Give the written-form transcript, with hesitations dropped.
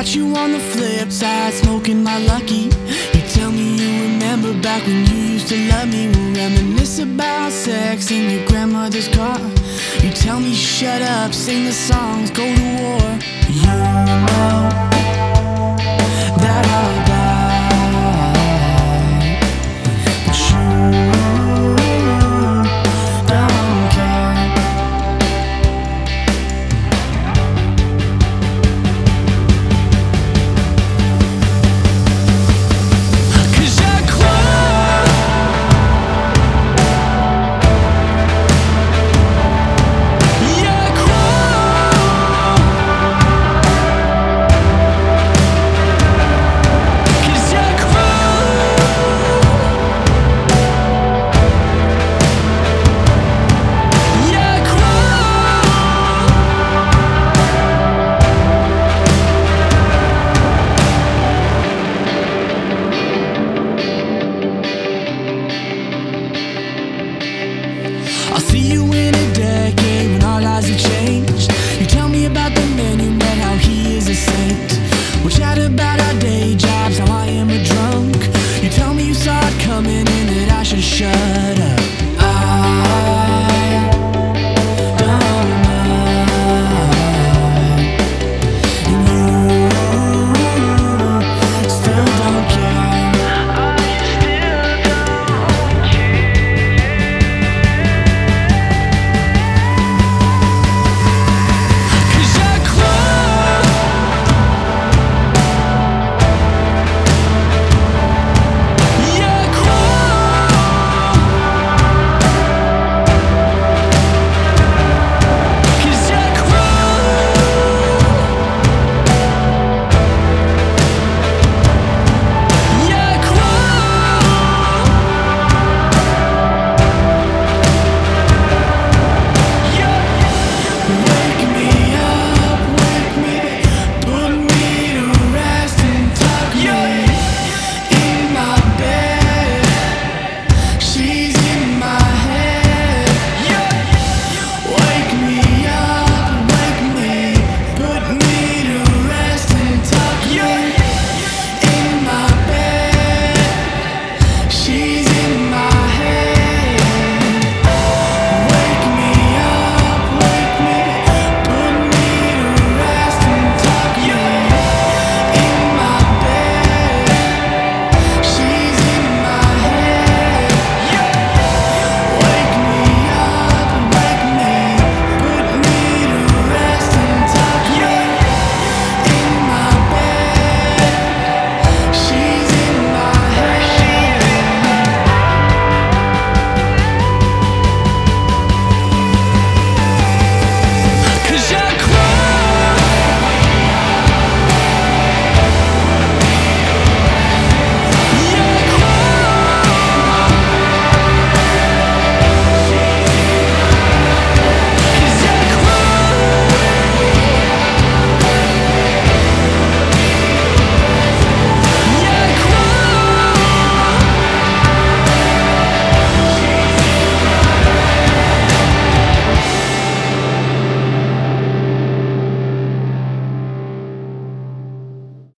got you on the flip side, smoking my lucky. You tell me you remember back when you used to love me. We'll reminisce about sex in your grandmother's car. You tell me shut up, sing the songs, go to war. You know that I'll die, but you don't care. Cause you're cruel, you're cruel. Cause you're cruel, you're cruel. I'll see you in